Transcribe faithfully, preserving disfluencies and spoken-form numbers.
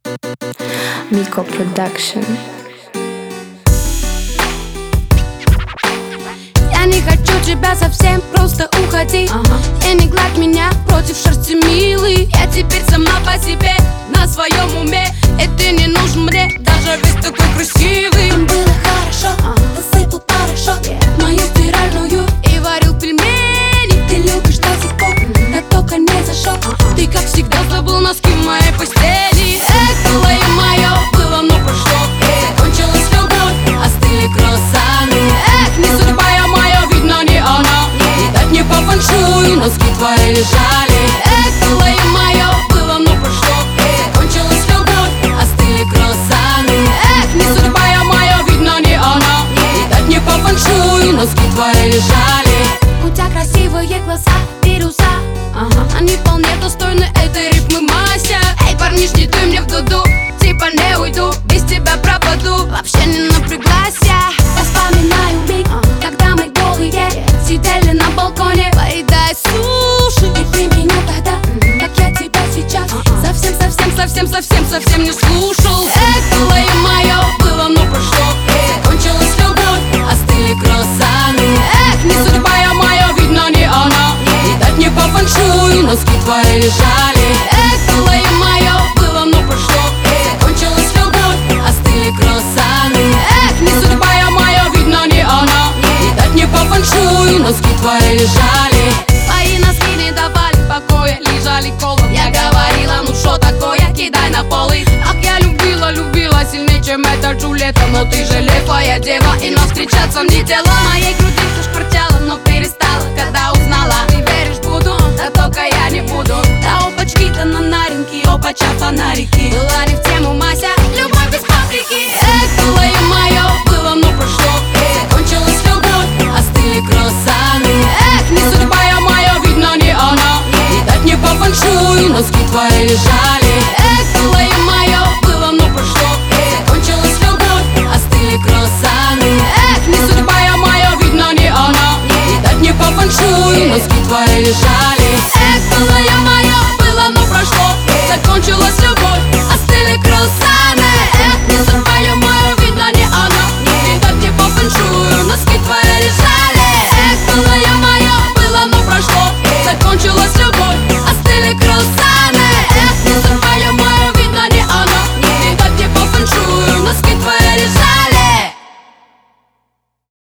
Miko Production. Я не хочу тебя совсем, просто уходи. ага. И не гладь меня против шерсти, милый. Я теперь сама по себе, на своем уме. И ты не нужен мне, даже весь такой красивый. Нам было хорошо, ага. Насыпал порошок yeah. в мою стиральную и варил пельмени. Ты любишь до сих пор, mm-hmm. да только не зашел. ага. Ты как всегда забыл носки в моей постели. Эх, было и мое, было, но прошло. Закончилась любовь, остыли круассаны. Эх, не судьба я моя, видно не она. Видать не по фэншую, носки твои лежали. Эх, было и мое, было, но прошло. Закончилась любовь, остыли круассаны. Эх, не судьба я моя, видно не она. Видать не по фэншую, носки твои лежали. У тебя красивые глаза, вируса, ага. Они вполне достойны этой рифмы, Мася. Эй, парниш, не дуй мне в дуду, типа не уйду, без тебя пропаду. Вообще не напряглась я. Вспоминаю миг, ага. когда мы голые yeah. сидели на балконе, поедая суши. И ты меня тогда, mm-hmm. как я тебя сейчас uh-uh. Совсем, совсем, совсем, совсем, совсем не слушал. Эх, было и мое, было, но прошло. Закончилась любовь, остыли круассаны. Эх, не судьба я моя, видно не она. Видать не по фэншую, носки твои лежали. Эх, было и мое, было, но прошло. Закончилась любовь, остыли круассаны. Эх, не судьба я моя, видно не она. Видать не по фэншую, носки твои лежали. Твои носки не давали покоя, лежали колом. Я говорила, ну шо такое, кидай на полы. Ах, я любила, любила сильнее, чем эта Джульетта. Но ты же левая дева, и нас встречаться не дела. Моей груди все шквартяло, но перестала, когда узнала. Ты веришь, буду, да только я не буду. Да опачки-то на наринки, опача фонарики. Была не в тему, Мася, любовь без паприки. Эх, было и мое, было, но прошло. Закончилась любовь, остыли круассаны. Эх, не судьба я моя, видно не она. Видать не по фэншую, носки твои лежали. Эх, было и мое, было, но прошло. Закончилась любовь, остыли круассаны. Эх, не судьба я моя, видно не она. Видать не по фэншую, носки твои лежали. Эх, было и мое, было, но прошло. Закончилась